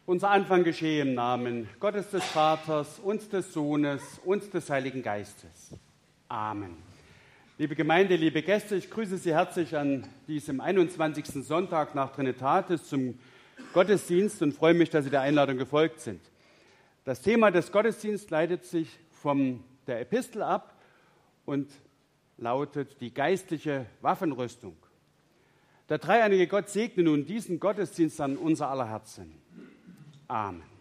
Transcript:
Unser Anfang geschehe im Namen Gottes des Vaters und des Sohnes und des Heiligen Geistes. Amen. Liebe Gemeinde, liebe Gäste, ich grüße Sie herzlich an diesem 21. Sonntag nach Trinitatis zum Gottesdienst und freue mich, dass Sie der Einladung gefolgt sind. Das Thema des Gottesdienstes leitet sich von der Epistel ab und lautet die geistliche Waffenrüstung. Der dreieinige Gott segne nun diesen Gottesdienst an unser aller Herzen. Amen.